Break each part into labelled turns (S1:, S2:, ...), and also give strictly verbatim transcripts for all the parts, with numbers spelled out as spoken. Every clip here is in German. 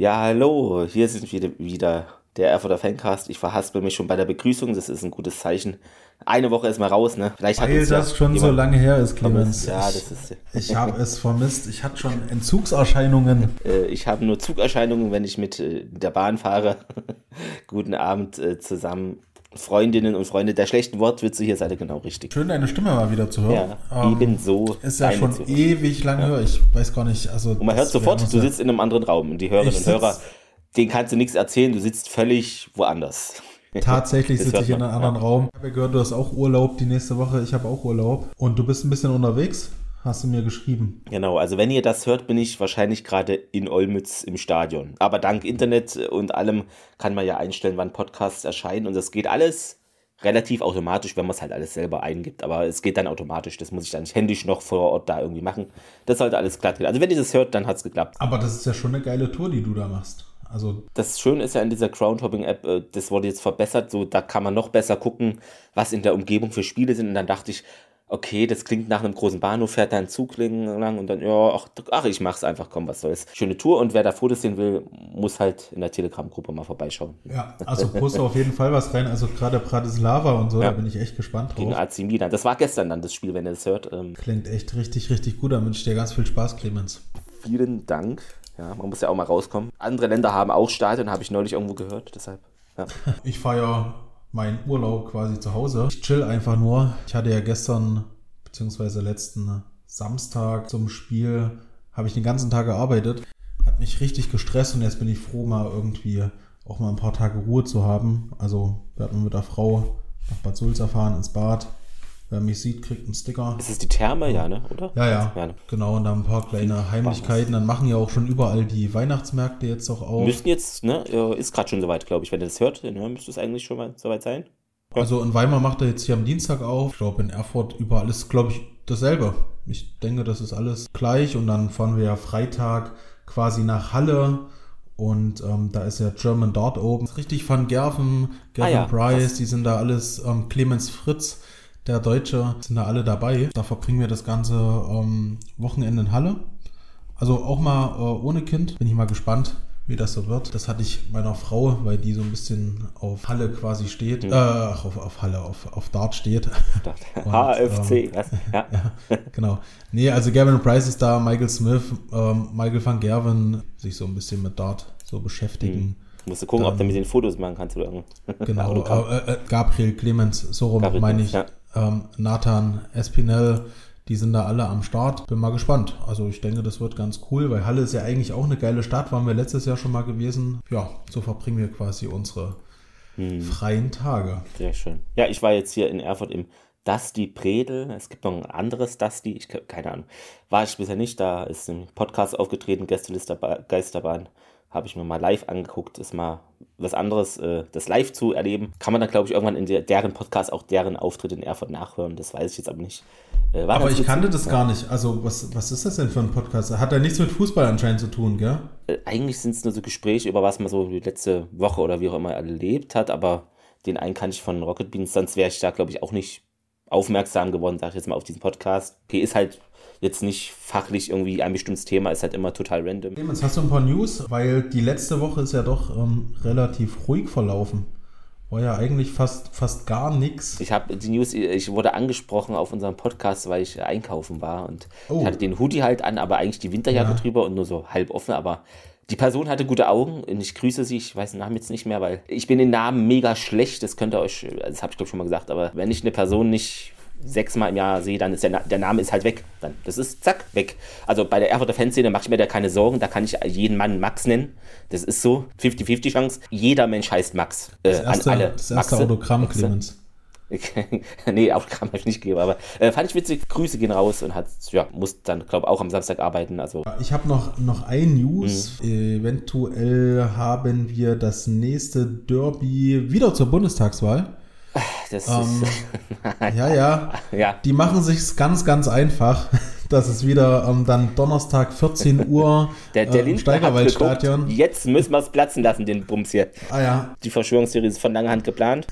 S1: Ja, hallo, hier sind wir wieder, der Erfurter Fancast. Ich verhaspel mich schon bei der Begrüßung, das ist ein gutes Zeichen. Eine Woche ist mal raus, ne? Vielleicht hat
S2: Weil
S1: uns
S2: das
S1: ja
S2: schon so lange her ist, Clemens.
S1: Ja,
S2: ich
S1: das ist.
S2: ich habe es vermisst. Ich hatte schon Entzugserscheinungen.
S1: Äh, ich habe nur Zugerscheinungen, wenn ich mit äh, der Bahn fahre. Guten Abend äh, zusammen. Freundinnen und Freunde der schlechten Wortwitze, hier seid ihr genau richtig.
S2: Schön, deine Stimme mal wieder zu hören.
S1: Ja, ähm, ebenso.
S2: Ist ja schon ewig lang her. Ich weiß gar nicht. Also
S1: und man hört sofort, du sitzt in einem anderen Raum. Und die Hörerinnen und Hörer, denen kannst du nichts erzählen, du sitzt völlig woanders.
S2: Tatsächlich sitze ich in einem anderen
S1: ja.
S2: Raum. Ich habe ja gehört, du hast auch Urlaub die nächste Woche. Ich habe auch Urlaub. Und du bist ein bisschen unterwegs, hast du mir geschrieben.
S1: Genau, also wenn ihr das hört, bin ich wahrscheinlich gerade in Olmütz im Stadion. Aber dank Internet und allem kann man ja einstellen, wann Podcasts erscheinen. Und das geht alles relativ automatisch, wenn man es halt alles selber eingibt. Aber es geht dann automatisch. Das muss ich dann nicht händisch noch vor Ort da irgendwie machen. Das sollte alles glatt gehen. Also wenn ihr das hört, dann hat es geklappt.
S2: Aber das ist ja schon eine geile Tour, die du da machst. Also
S1: das Schöne ist ja in dieser Groundhopping-App, das wurde jetzt verbessert, so da kann man noch besser gucken, was in der Umgebung für Spiele sind. Und dann dachte ich, okay, das klingt nach einem großen Bahnhof, fährt da ein Zug lang und dann, ja, ach, ach, ich mach's einfach, komm, was soll's. Schöne Tour und wer da Fotos sehen will, muss halt in der Telegram-Gruppe mal vorbeischauen.
S2: Ja, also poste auf jeden Fall was rein, also gerade Bratislava und so, ja. Da bin ich echt gespannt drauf.
S1: Gegen A C Milan, das war gestern dann das Spiel, wenn ihr das hört. Ähm,
S2: Klingt echt richtig, richtig gut, da wünsche ich dir ganz viel Spaß, Clemens.
S1: Vielen Dank. Ja, man muss ja auch mal rauskommen. Andere Länder haben auch Stadien, habe ich neulich irgendwo gehört, deshalb, ja.
S2: Ich feiere meinen Urlaub quasi zu Hause. Ich chill einfach nur. Ich hatte ja gestern, beziehungsweise letzten Samstag zum Spiel, habe ich den ganzen Tag gearbeitet. Hat mich richtig gestresst und jetzt bin ich froh, mal irgendwie auch mal ein paar Tage Ruhe zu haben. Also wir hatten mit der Frau nach Bad Sulza fahren, ins Bad. Wer mich sieht, kriegt einen Sticker.
S1: Ist es die Therme, ja, ne? Oder?
S2: Ja, ja,
S1: ja ne?
S2: Genau. Und dann ein paar kleine Heimlichkeiten. Dann machen ja auch schon überall die Weihnachtsmärkte jetzt auch auf.
S1: Müssten jetzt, ne? Ist gerade schon soweit, glaube ich. Wenn ihr das hört, dann müsste es eigentlich schon mal soweit sein. Ja.
S2: Also in Weimar macht er jetzt hier am Dienstag auf. Ich glaube, in Erfurt überall ist, glaube ich, dasselbe. Ich denke, das ist alles gleich. Und dann fahren wir ja Freitag quasi nach Halle. Und ähm, da ist ja German Dart Open. Richtig Van Gerven, Gavin
S1: ah, ja,
S2: Price,
S1: krass.
S2: Die sind da alles, ähm, Clemens Fritz, der Deutsche, sind da alle dabei. Da verbringen wir das ganze ähm, Wochenende in Halle. Also auch mal äh, ohne Kind. Bin ich mal gespannt, wie das so wird. Das hatte ich meiner Frau, weil die so ein bisschen auf Halle quasi steht. Mhm. Äh, auf, auf Halle, auf, auf Dart steht.
S1: Und, H F C, ähm, was? Ja.
S2: ja. Genau. Nee, also Gavin Price ist da, Michael Smith, ähm, Michael van Gerwen, sich so ein bisschen mit Dart so beschäftigen. Mhm.
S1: Musst du gucken, dann, ob du mit den Fotos machen kannst oder irgendwas.
S2: Genau. äh, äh, Gabriel Clemens, so rum meine ich. Ja. Ähm, Nathan Espinel, die sind da alle am Start. Bin mal gespannt. Also ich denke, das wird ganz cool, weil Halle ist ja eigentlich auch eine geile Stadt. Waren wir letztes Jahr schon mal gewesen. Ja, so verbringen wir quasi unsere hm. freien Tage.
S1: Sehr schön. Ja, ich war jetzt hier in Erfurt im Dusty Predel. Es gibt noch ein anderes Dusty. Ich keine Ahnung. War ich bisher nicht. Da ist ein Podcast aufgetreten, Gästeliste Geisterbahn. Habe ich mir mal live angeguckt, ist mal was anderes, äh, das live zu erleben. Kann man dann, glaube ich, irgendwann in der, deren Podcast auch deren Auftritt in Erfurt nachhören. Das weiß ich jetzt aber nicht.
S2: Äh, aber ich kannte das ja. gar nicht. Also was, was ist das denn für ein Podcast? Hat ja nichts mit Fußball anscheinend zu tun, gell?
S1: Äh, eigentlich sind es nur so Gespräche, über was man so die letzte Woche oder wie auch immer erlebt hat. Aber den einen kannte ich von Rocket Beans, sonst wäre ich da, glaube ich, auch nicht aufmerksam geworden, sage ich jetzt mal, auf diesen Podcast. Okay, ist halt jetzt nicht fachlich irgendwie ein bestimmtes Thema, ist halt immer total random.
S2: Clemens, hast du ein paar News? Weil die letzte Woche ist ja doch ähm, relativ ruhig verlaufen. War ja eigentlich fast, fast gar nichts.
S1: Ich habe die News, ich wurde angesprochen auf unserem Podcast, weil ich einkaufen war und oh. ich hatte den Hoodie halt an, aber eigentlich die Winterjacke ja. drüber und nur so halb offen, aber die Person hatte gute Augen und ich grüße sie, ich weiß den Namen jetzt nicht mehr, weil ich bin den Namen mega schlecht, das könnt ihr euch, das habe ich glaube schon mal gesagt, aber wenn ich eine Person nicht sechsmal im Jahr sehe, dann ist der, Na- der Name ist halt weg. Dann, das ist zack, weg. Also bei der Erfurter Fanszene mache ich mir da keine Sorgen, da kann ich jeden Mann Max nennen. Das ist so, fünfzig fünfzig Chance. Jeder Mensch heißt Max. Äh,
S2: das erste,
S1: an alle
S2: das erste
S1: Maxe.
S2: Autogramm, Clemens.
S1: Nee, Autogramm habe ich nicht gegeben, aber äh, fand ich witzig. Grüße gehen raus und hat, ja, muss dann, glaube ich, auch am Samstag arbeiten. Also.
S2: Ich habe noch, noch ein News. Mhm. Eventuell haben wir das nächste Derby wieder zur Bundestagswahl.
S1: Das
S2: ähm,
S1: ist,
S2: ja, ja,
S1: ja.
S2: Die machen sich's ganz, ganz einfach. Das ist wieder ähm, dann Donnerstag vierzehn Uhr
S1: der, der
S2: äh, im Steigerwaldstadion.
S1: Jetzt müssen wir es platzen lassen, den Bums hier.
S2: Ah ja.
S1: Die Verschwörungstheorie ist von langer Hand geplant.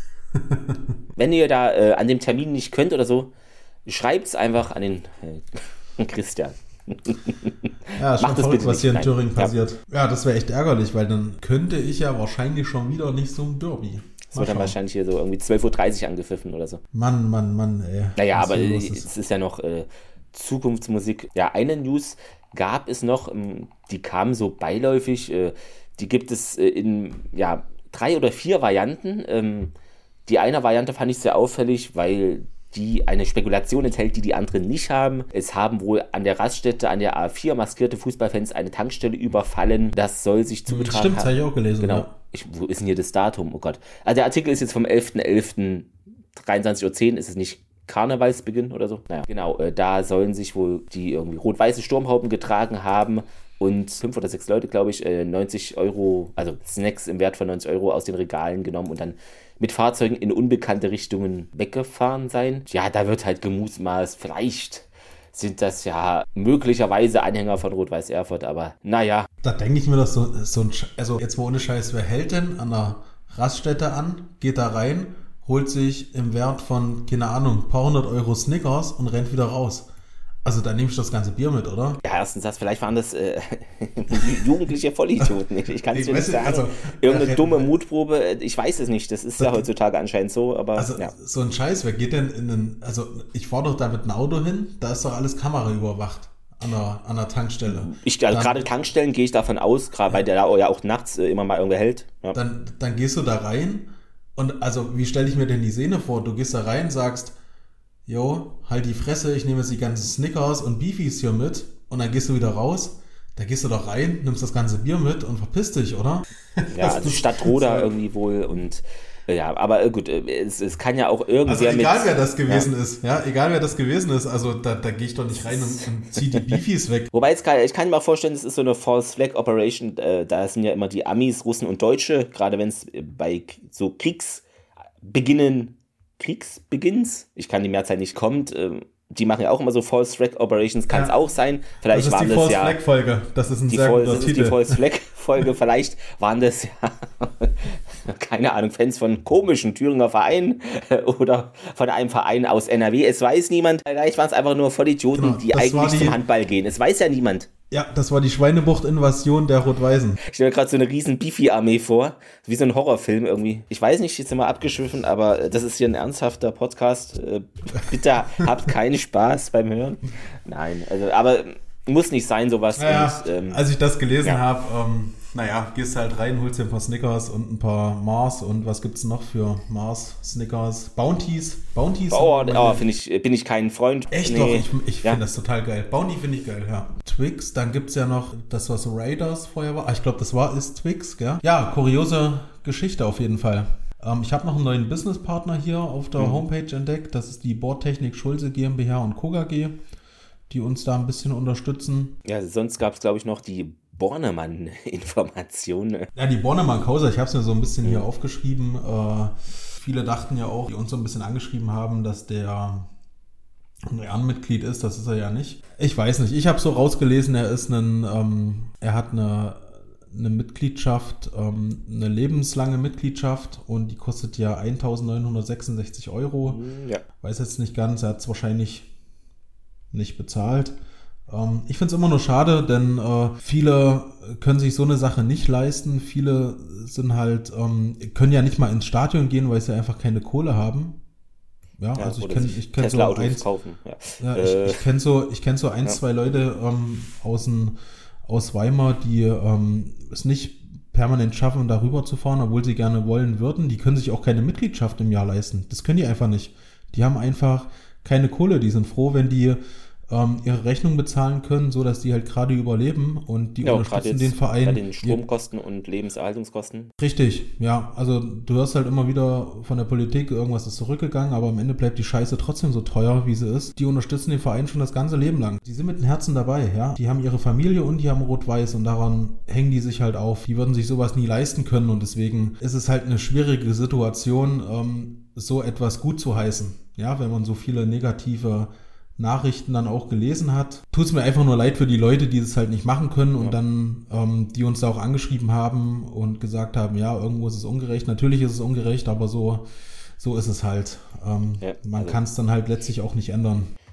S1: Wenn ihr da äh, an dem Termin nicht könnt oder so, schreibt es einfach an den äh, Christian.
S2: Ja, ist schon
S1: Macht das
S2: verrückt,
S1: bitte
S2: was hier in
S1: nicht.
S2: Thüringen
S1: Nein.
S2: passiert. Ja, das wäre echt ärgerlich, weil dann könnte ich ja wahrscheinlich schon wieder nicht so ein Derby.
S1: Das wird dann wahrscheinlich hier so irgendwie zwölf Uhr dreißig angepfiffen oder so.
S2: Mann, Mann, Mann, ey.
S1: Naja,
S2: was
S1: aber
S2: hier
S1: äh,
S2: los ist.
S1: es ist ja noch äh, Zukunftsmusik. Ja, eine News gab es noch, ähm, die kam so beiläufig. Äh, die gibt es äh, in ja, drei oder vier Varianten. Ähm, die eine Variante fand ich sehr auffällig, weil die eine Spekulation enthält, die die anderen nicht haben. Es haben wohl an der Raststätte, an der A vier maskierte Fußballfans eine Tankstelle überfallen. Das soll sich zugetragen
S2: Stimmt, das
S1: haben.
S2: habe ich auch gelesen.
S1: Genau.
S2: Ja.
S1: Ich, wo ist denn hier das Datum? Oh Gott. Also der Artikel ist jetzt vom elften elften dreiundzwanzig Uhr zehn. Ist es nicht Karnevalsbeginn oder so? Naja, genau. Äh, da sollen sich wohl die irgendwie rot-weiße Sturmhauben getragen haben und fünf oder sechs Leute, glaube ich, äh, neunzig Euro, also Snacks im Wert von neunzig Euro aus den Regalen genommen und dann mit Fahrzeugen in unbekannte Richtungen weggefahren sein. Ja, da wird halt gemutmaßt, vielleicht sind das ja möglicherweise Anhänger von Rot-Weiß Erfurt, aber naja.
S2: Da denke ich mir doch so, so ein, Sch- also jetzt mal ohne Scheiß, wer hält denn an der Raststätte an, geht da rein, holt sich im Wert von, keine Ahnung, ein paar hundert Euro Snickers und rennt wieder raus. Also da nehme ich das ganze Bier mit, oder?
S1: Ja, erstens das, vielleicht waren das äh, jugendliche Vollidioten. Ich, ich kann es
S2: Ich
S1: dir nicht
S2: weiß nicht,
S1: sagen.
S2: also,
S1: Irgendeine
S2: äh,
S1: dumme
S2: äh,
S1: Mutprobe, ich weiß es nicht. Das ist ja heutzutage anscheinend so, aber
S2: Also
S1: ja.
S2: so ein Scheiß, wer geht denn in einen, also ich fahre doch da mit einem Auto hin, da ist doch alles Kamera überwacht an der, an der Tankstelle.
S1: Ich, also
S2: Dann-
S1: gerade Tankstellen gehe ich davon aus, gerade weil der da ja auch nachts äh, immer mal irgendwer hält. Ja.
S2: Dann, dann gehst du da rein und also wie stelle ich mir denn die Szene vor? Du gehst da rein, sagst, jo, halt die Fresse, ich nehme jetzt die ganzen Snickers und Beefies hier mit und dann gehst du wieder raus. Da gehst du doch rein, nimmst das ganze Bier mit und verpiss dich, oder?
S1: Ja,
S2: Das
S1: also
S2: ist-
S1: Stadt Roda irgendwie wohl und äh, ja, aber äh, gut, äh, es, es kann ja auch
S2: Also
S1: irgendwer
S2: egal
S1: mit...
S2: wer das gewesen ist, ja, egal wer das gewesen ist, also da, da gehe ich doch nicht rein und, und zieh die Beefies weg.
S1: Wobei, jetzt kann, ich kann mir mal vorstellen, das ist so eine False Flag Operation, äh, da sind ja immer die Amis, Russen und Deutsche, gerade wenn es bei K- so Kriegsbeginnen, Kriegsbeginns, ich kann die Mehrzahl nicht, kommt, ähm, die machen ja auch immer so False Flag Operations, kann es
S2: Ja.
S1: auch sein, vielleicht
S2: Das ist
S1: waren
S2: die
S1: das
S2: False
S1: ja...
S2: Flag Folge, das ist ein
S1: Die,
S2: sehr
S1: Fol-
S2: guter
S1: das ist die
S2: Titel.
S1: False Flag Folge, vielleicht waren das ja, keine Ahnung, Fans von komischen Thüringer Vereinen äh, oder von einem Verein aus N R W, es weiß niemand, vielleicht waren es einfach nur Vollidioten,
S2: Genau,
S1: die
S2: das war
S1: eigentlich
S2: die-
S1: zum Handball gehen, es weiß ja niemand.
S2: Ja, das war die Schweinebucht-Invasion der Rot-Weißen.
S1: Ich stelle mir gerade so eine riesen Beefy-Armee vor, wie so ein Horrorfilm irgendwie. Ich weiß nicht, jetzt sind wir abgeschwiffen, aber das ist hier ein ernsthafter Podcast. Äh, Bitte habt keinen Spaß beim Hören. Nein, also, aber muss nicht sein, sowas.
S2: Ja,
S1: Und, ähm,
S2: als ich das gelesen
S1: ja.
S2: habe, ähm, naja, gehst halt rein, holst dir ein paar Snickers und ein paar Mars und was gibt's noch für Mars, Snickers, Bounties, Bounties.
S1: oh,
S2: sind
S1: oh,
S2: meine-
S1: finde ich, bin ich kein Freund.
S2: Echt
S1: Nee.
S2: doch, ich, ich
S1: Ja.
S2: finde das total geil. Bounty finde ich geil, ja. Twix, dann gibt's ja noch das, was Raiders vorher war. Ah, ich glaube, das war, ist Twix, gell? Ja, kuriose Geschichte auf jeden Fall. Ähm, ich habe noch einen neuen Businesspartner hier auf der
S1: Mhm.
S2: Homepage entdeckt. Das ist die Bordtechnik Schulze GmbH und Co. K G, die uns da ein bisschen unterstützen.
S1: Ja, sonst gab es, glaube ich, noch die Bornemann-Information.
S2: Ja, die Bornemann-Causa, ich habe es mir so ein bisschen hier aufgeschrieben. Äh, viele dachten ja auch, die uns so ein bisschen angeschrieben haben, dass der ein Ehrenmitglied ist. Das ist er ja nicht. Ich weiß nicht. Ich habe so rausgelesen, er ist ein, ähm, er hat eine, eine Mitgliedschaft, ähm, eine lebenslange Mitgliedschaft und die kostet ja eintausendneunhundertsechsundsechzig Euro.
S1: Ja.
S2: Weiß jetzt nicht ganz, er hat es wahrscheinlich nicht bezahlt. Ähm, ich finde es immer nur schade, denn äh, viele können sich so eine Sache nicht leisten. Viele sind halt, ähm, können ja nicht mal ins Stadion gehen, weil sie einfach keine Kohle haben. Ja,
S1: Ja,
S2: also ich
S1: oder
S2: kenne
S1: sich
S2: ich kenn so
S1: Tesla-Autos
S2: eins,
S1: kaufen. Ja.
S2: ja,
S1: Äh,
S2: ich, ich kenne so, ich kenn so ein,
S1: ja.
S2: zwei Leute ähm, aus, dem- aus Weimar, die ähm, es nicht permanent schaffen, darüber zu fahren, obwohl sie gerne wollen würden. Die können sich auch keine Mitgliedschaft im Jahr leisten. Das können die einfach nicht. Die haben einfach keine Kohle. Die sind froh, wenn die ähm, ihre Rechnung bezahlen können, so dass die halt gerade überleben und die
S1: ja, gerade
S2: unterstützen
S1: jetzt
S2: den Verein.
S1: bei den Stromkosten und Lebenserhaltungskosten.
S2: Richtig, ja. Also du hörst halt immer wieder von der Politik, irgendwas ist zurückgegangen, aber am Ende bleibt die Scheiße trotzdem so teuer, wie sie ist. Die unterstützen den Verein schon das ganze Leben lang. Die sind mit dem Herzen dabei, ja. Die haben ihre Familie und die haben Rot-Weiß und daran hängen die sich halt auf. Die würden sich sowas nie leisten können und deswegen ist es halt eine schwierige Situation, ähm, so etwas gut zu heißen. Ja, wenn man so viele negative Nachrichten dann auch gelesen hat. Tut es mir einfach nur leid für die Leute, die das halt nicht machen können und
S1: Ja.
S2: dann, ähm, die uns da auch angeschrieben haben und gesagt haben, ja, irgendwo ist es ungerecht. Natürlich ist es ungerecht, aber so, so ist es halt. Ähm,
S1: Ja,
S2: man
S1: also-
S2: kann es dann halt letztlich auch nicht ändern.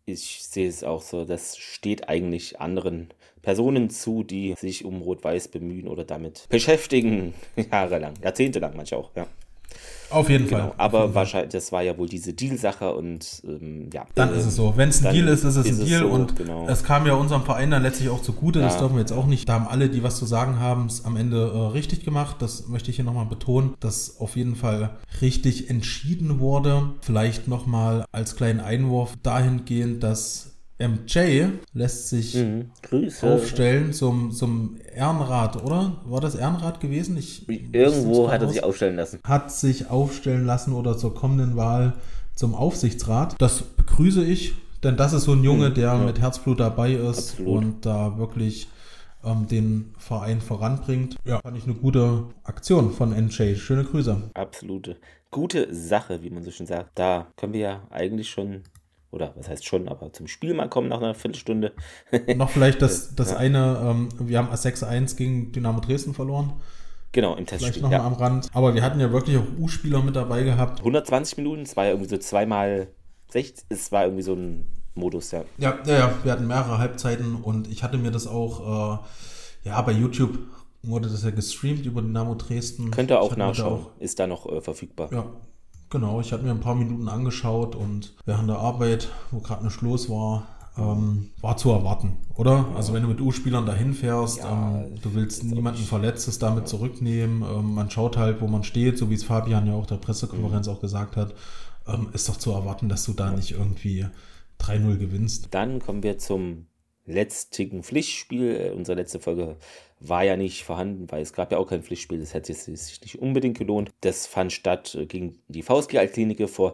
S1: Ich sehe es auch so, das steht eigentlich anderen Personen zu, die sich um Rot-Weiß bemühen oder damit beschäftigen, jahrelang, jahrzehntelang manchmal auch, ja.
S2: Auf jeden
S1: Genau,
S2: Fall.
S1: aber
S2: jeden
S1: wahrscheinlich, das war ja wohl diese Deal-Sache und ähm, ja.
S2: Dann
S1: äh,
S2: ist es so. Wenn es ein Deal ist, ist es
S1: ist
S2: ein
S1: es
S2: Deal
S1: so,
S2: und
S1: genau.
S2: es kam ja unserem Verein dann letztlich auch zugute, das
S1: Ja.
S2: dürfen wir jetzt auch nicht. Da haben alle, die was zu sagen haben, es am Ende äh, richtig gemacht. Das möchte ich hier nochmal betonen, dass auf jeden Fall richtig entschieden wurde. Vielleicht nochmal als kleinen Einwurf dahingehend, dass M J lässt sich
S1: Mhm. Grüße.
S2: aufstellen zum, zum Ehrenrat, oder? War das Ehrenrat gewesen? Ich,
S1: Irgendwo
S2: ich
S1: hat er
S2: raus.
S1: sich aufstellen lassen.
S2: Hat sich aufstellen lassen oder zur kommenden Wahl zum Aufsichtsrat. Das begrüße ich, denn das ist so ein Junge, der
S1: ja.
S2: mit Herzblut dabei ist
S1: Absolut.
S2: und da wirklich ähm, den Verein voranbringt. Ja, fand ich eine gute Aktion von N J. Schöne Grüße.
S1: Absolute gute Sache, wie man so schön sagt. Da können wir ja eigentlich schon, oder was heißt schon, aber zum Spiel mal kommen nach einer Viertelstunde.
S2: Noch vielleicht das, das
S1: Ja.
S2: eine, ähm, wir haben sechs eins gegen Dynamo Dresden verloren.
S1: Genau, im
S2: Vielleicht
S1: Testspiel.
S2: nochmal
S1: Ja.
S2: am Rand. Aber wir hatten ja wirklich auch U-Spieler mit dabei gehabt.
S1: hundertzwanzig Minuten, es war ja irgendwie so zweimal sechzig, es war irgendwie so ein Modus, ja.
S2: Ja, ja, ja, wir hatten mehrere Halbzeiten und ich hatte mir das auch, äh, ja, bei YouTube wurde das ja gestreamt über Dynamo Dresden.
S1: Könnt ihr
S2: Ich
S1: auch
S2: hatte mir da
S1: nachschauen,
S2: auch-
S1: ist da noch äh, verfügbar.
S2: Ja, genau. Ich hatte mir ein paar Minuten angeschaut und während der Arbeit, wo gerade ein Schluss war, ähm, war zu erwarten, oder? Also wenn du mit U-Spielern dahin fährst,
S1: Ja,
S2: ähm, du willst
S1: ist auch
S2: niemanden
S1: nicht-
S2: Verletztes damit zurücknehmen, ähm, man schaut halt, wo man steht, so wie es Fabian ja auch der Pressekonferenz auch gesagt hat, ähm, ist doch zu erwarten, dass du da nicht irgendwie drei null gewinnst.
S1: Dann kommen wir zum letztigen Pflichtspiel. Äh, Unsere letzte Folge war ja nicht vorhanden, weil es gab ja auch kein Pflichtspiel. Das hätte sich nicht unbedingt gelohnt. Das fand statt äh, gegen die V S G Altklinike vor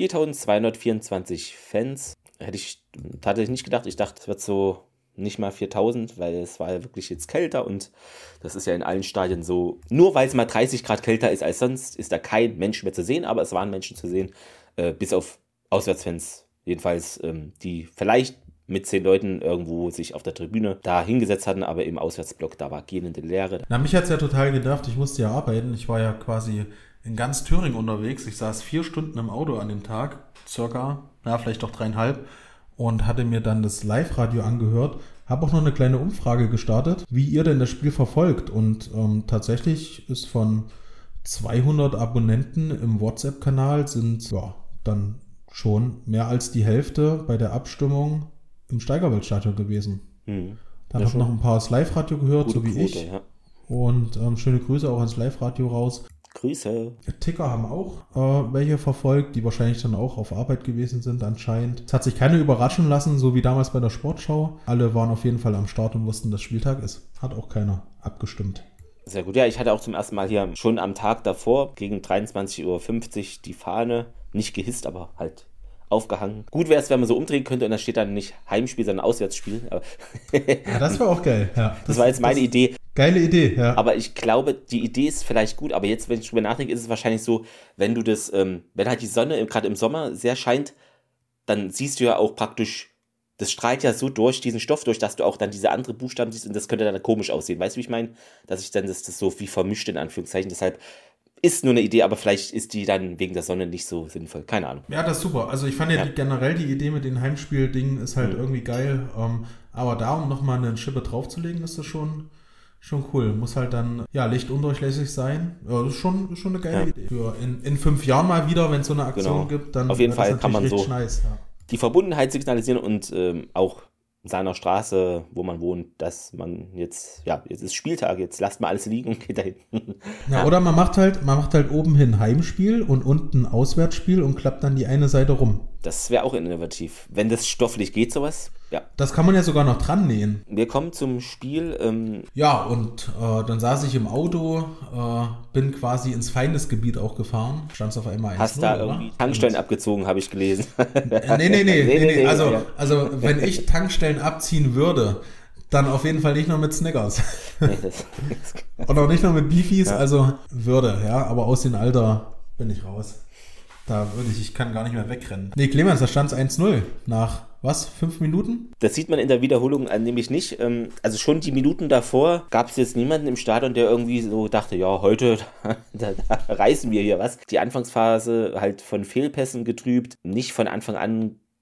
S1: viertausendzweihundertvierundzwanzig Fans. Hätte ich tatsächlich nicht gedacht. Ich dachte, es wird so nicht mal viertausend, weil es war ja wirklich jetzt kälter und das ist ja in allen Stadien so. Nur weil es mal dreißig Grad kälter ist als sonst, ist da kein Mensch mehr zu sehen, aber es waren Menschen zu sehen, äh, bis auf Auswärtsfans jedenfalls, ähm, die vielleicht mit zehn Leuten irgendwo sich auf der Tribüne da hingesetzt hatten, aber im Auswärtsblock, da war gähnende Leere.
S2: Na, mich hat's ja total genervt. Ich musste ja arbeiten. Ich war ja quasi in ganz Thüringen unterwegs. Ich saß vier Stunden im Auto an dem Tag, circa, na, vielleicht doch dreieinhalb, und hatte mir dann das Live-Radio angehört. Habe auch noch eine kleine Umfrage gestartet, wie ihr denn das Spiel verfolgt. Und ähm, tatsächlich ist von zweihundert Abonnenten im WhatsApp-Kanal sind ja dann schon mehr als die Hälfte bei der Abstimmung im Steigerwaldstadion gewesen.
S1: Hm.
S2: Dann
S1: Ja,
S2: habe ich noch ein paar das Live-Radio gehört,
S1: Gute
S2: so wie
S1: Quote,
S2: ich.
S1: ja.
S2: Und ähm, schöne Grüße auch ans Live-Radio raus.
S1: Grüße.
S2: Ticker haben auch äh, welche verfolgt, die wahrscheinlich dann auch auf Arbeit gewesen sind anscheinend. Es hat sich keine überraschen lassen, so wie damals bei der Sportschau. Alle waren auf jeden Fall am Start und wussten, dass Spieltag ist. Hat auch keiner abgestimmt.
S1: Sehr gut. Ja, ich hatte auch zum ersten Mal hier schon am Tag davor gegen dreiundzwanzig Uhr fünfzig die Fahne nicht gehisst, aber halt aufgehangen. Gut wäre es, wenn man so umdrehen könnte und da steht dann nicht Heimspiel, sondern Auswärtsspiel. Aber
S2: Ja, das war auch geil. Ja,
S1: das war jetzt meine
S2: das,
S1: Idee.
S2: Geile Idee, ja.
S1: Aber ich glaube, die Idee ist vielleicht gut, aber jetzt, wenn ich drüber nachdenke, ist es wahrscheinlich so, wenn du das, ähm, wenn halt die Sonne gerade im Sommer sehr scheint, dann siehst du ja auch praktisch, das strahlt ja so durch diesen Stoff durch, dass du auch dann diese andere Buchstaben siehst und das könnte dann komisch aussehen. Weißt du, wie ich meine? Dass ich dann das, das so wie vermischt in Anführungszeichen. Deshalb ist nur eine Idee, aber vielleicht ist die dann wegen der Sonne nicht so sinnvoll. Keine Ahnung.
S2: Ja, das ist super. Also ich fand ja,
S1: Ja.
S2: Die, generell die Idee mit den Heimspiel-Dingen ist halt
S1: Mhm.
S2: irgendwie geil. Ähm, aber da, um nochmal eine Schippe draufzulegen, ist das schon, schon cool. Muss halt dann, ja, lichtundurchlässig sein. Ja, das ist schon, ist schon eine geile
S1: Ja.
S2: Idee. Für in, in fünf Jahren mal wieder, wenn es so eine Aktion
S1: Genau.
S2: gibt, dann
S1: Auf jeden
S2: wäre das
S1: Fall kann man
S2: natürlich
S1: so-
S2: richtig nice, ja.
S1: Die Verbundenheit signalisieren und ähm, auch in seiner Straße, wo man wohnt, dass man jetzt, ja, jetzt ist Spieltag, jetzt lasst mal alles liegen und geht dahin.
S2: Ja, oder man macht halt, man macht halt oben hin Heimspiel und unten Auswärtsspiel und klappt dann die eine Seite rum.
S1: Das wäre auch innovativ. Wenn das stofflich geht, sowas. Ja.
S2: Das kann man ja sogar noch dran nähen.
S1: Wir kommen zum Spiel. Ähm,
S2: Ja, und äh, dann saß ich im Auto, äh, bin quasi ins Feindesgebiet auch gefahren. Stand auf einmal eins null,
S1: hast da
S2: oder?
S1: irgendwie Tankstellen abgezogen, habe ich gelesen.
S2: Äh, nee, nee, nee, nee,
S1: Nee,
S2: nee,
S1: nee, nee,
S2: Also,
S1: ja.
S2: also, wenn ich Tankstellen abziehen würde, dann auf jeden Fall nicht nur mit Snickers.
S1: Nee, das-
S2: Und auch nicht nur mit Beefies,
S1: Ja.
S2: also würde, ja, aber aus dem Alter bin ich raus. Da würde ich, ich kann gar nicht mehr wegrennen. Nee, Clemens, da stand es eins null nach, was, fünf Minuten?
S1: Das sieht man in der Wiederholung äh, nämlich nicht. Ähm, also schon die Minuten davor gab es jetzt niemanden im Stadion, der irgendwie so dachte, ja, heute, da, da reißen wir hier was. Die Anfangsphase halt von Fehlpässen getrübt, nicht von Anfang an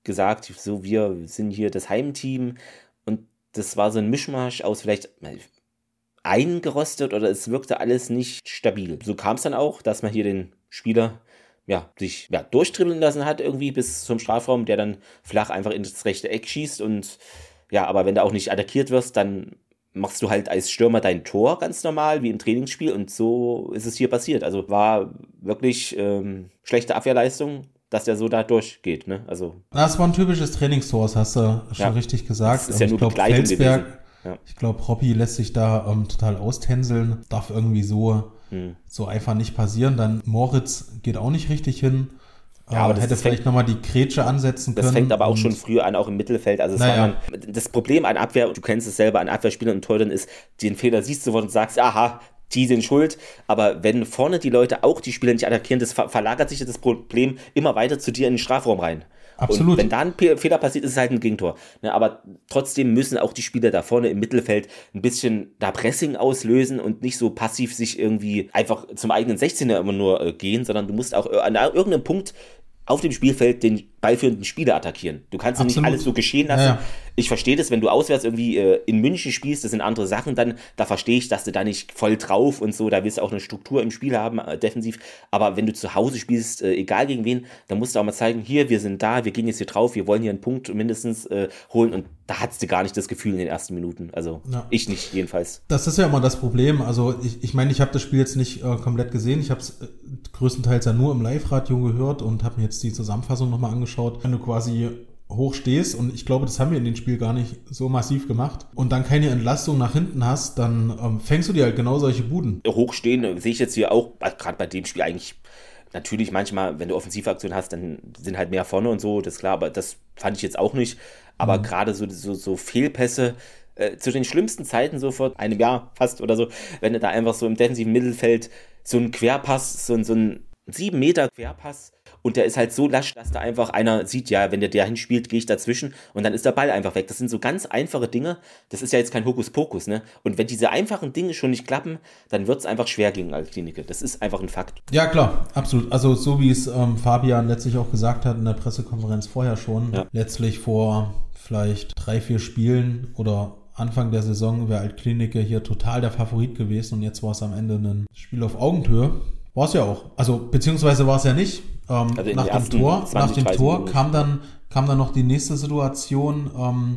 S1: gesagt, so wir sind hier das Heimteam und das war so ein Mischmasch aus vielleicht eingerostet oder es wirkte alles nicht stabil. So kam es dann auch, dass man hier den Spieler ja, sich ja, durchdribbeln lassen hat irgendwie bis zum Strafraum, der dann flach einfach ins rechte Eck schießt und ja, aber wenn du auch nicht attackiert wirst, dann machst du halt als Stürmer dein Tor ganz normal, wie im Trainingsspiel und so ist es hier passiert. Also war wirklich ähm, schlechte Abwehrleistung, dass der so da durchgeht. Ne? Also,
S2: das war ein typisches Trainingstor, das hast du schon ja, richtig gesagt.
S1: Das ist ja nur
S2: ich glaube,
S1: Felsberg,
S2: ja. ich glaube, Robby lässt sich da ähm, total austänzeln, darf irgendwie so, hm. so einfach nicht passieren. Dann Moritz geht auch nicht richtig hin. Ja, aber das, hätte das vielleicht nochmal die Grätsche ansetzen können.
S1: Das fängt aber auch schon früher an, auch im Mittelfeld. Also es naja. war dann, das Problem an Abwehr, du kennst es selber, an Abwehrspielern und Torhütern ist, den Fehler siehst du sofort und sagst, aha, die sind schuld. Aber wenn vorne die Leute auch die Spieler nicht attackieren, das ver- verlagert sich das Problem immer weiter zu dir in den Strafraum rein.
S2: Absolut.
S1: Und wenn da ein P- Fehler passiert, ist es halt ein Gegentor. Ne, aber trotzdem müssen auch die Spieler da vorne im Mittelfeld ein bisschen da Pressing auslösen und nicht so passiv sich irgendwie einfach zum eigenen sechzehner immer nur äh, gehen, sondern du musst auch an irgendeinem Punkt auf dem Spielfeld den ballführenden Spieler attackieren. Du kannst ja nicht alles so geschehen lassen. Ja, ja. Ich verstehe das, wenn du auswärts irgendwie äh, in München spielst, das sind andere Sachen, dann da verstehe ich, dass du da nicht voll drauf und so, da willst du auch eine Struktur im Spiel haben, äh, defensiv. Aber wenn du zu Hause spielst, äh, egal gegen wen, dann musst du auch mal zeigen, hier, wir sind da, wir gehen jetzt hier drauf, wir wollen hier einen Punkt mindestens äh, holen und da hattest du gar nicht das Gefühl in den ersten Minuten. Also ja. ich nicht, jedenfalls.
S2: Das ist ja immer das Problem. Also ich ich meine, ich habe das Spiel jetzt nicht äh, komplett gesehen. Ich habe es äh, größtenteils ja nur im Live-Radio gehört und habe mir jetzt die Zusammenfassung nochmal angeschaut. Wenn du quasi hoch stehst, und ich glaube, das haben wir in dem Spiel gar nicht so massiv gemacht, und dann keine Entlastung nach hinten hast, dann ähm, fängst du dir halt genau solche Buden.
S1: Hochstehen äh, sehe ich jetzt hier auch, gerade bei dem Spiel eigentlich. Natürlich manchmal, wenn du Offensivaktionen hast, dann sind halt mehr vorne und so, das ist klar, aber das fand ich jetzt auch nicht. Aber mhm. gerade so, so, so Fehlpässe äh, zu den schlimmsten Zeiten so vor einem Jahr fast oder so, wenn du da einfach so im defensiven Mittelfeld so einen Querpass, so, so einen sieben Meter Querpass und der ist halt so lasch, dass da einfach einer sieht, ja, wenn der da hinspielt, gehe ich dazwischen und dann ist der Ball einfach weg. Das sind so ganz einfache Dinge, das ist ja jetzt kein Hokuspokus, ne? Und wenn diese einfachen Dinge schon nicht klappen, dann wird es einfach schwer gegen Altklinike. Das ist einfach ein Fakt.
S2: Ja, klar, absolut. Also so wie es ähm, Fabian letztlich auch gesagt hat in der Pressekonferenz vorher schon, ja. letztlich vor vielleicht drei, vier Spielen oder Anfang der Saison wäre Altklinike hier total der Favorit gewesen und jetzt war es am Ende ein Spiel auf Augenhöhe. War es ja auch. Also, beziehungsweise war es ja nicht. Ähm, also nach dem Tor, zwanzig, nach dem Tor kam dann, kam dann noch die nächste Situation, ähm,